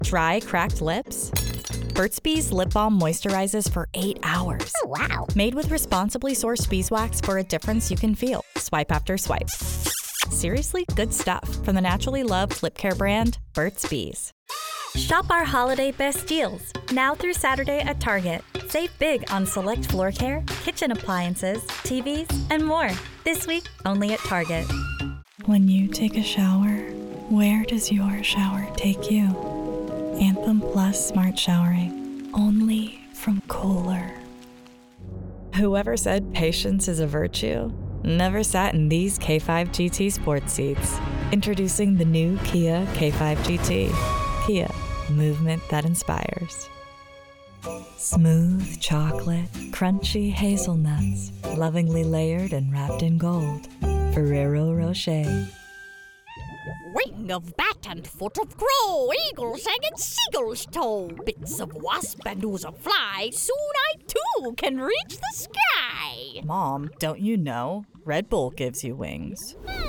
Dry, cracked lips? Burt's Bees Lip Balm moisturizes for 8 hours. Oh, wow. Made with responsibly sourced beeswax for a difference you can feel. Swipe after swipe. Seriously good stuff from the naturally loved lip care brand, Burt's Bees. Shop our holiday best deals, now through Saturday at Target. Save big on select floor care, kitchen appliances, TVs, and more. This week, only at Target. When you take a shower, where does your shower take you? Anthem Plus Smart Showering, only from Kohler. Whoever said patience is a virtue never sat in these K5 GT sports seats. Introducing the new Kia K5 GT. Kia, movement that inspires. Smooth chocolate, crunchy hazelnuts, lovingly layered and wrapped in gold. Ferrero Rocher. Wing of bat and foot of crow, eagle's egg and seagull's toe, bits of wasp and ooze of fly, soon I too can reach the sky. Mom, don't you know? Red Bull gives you wings.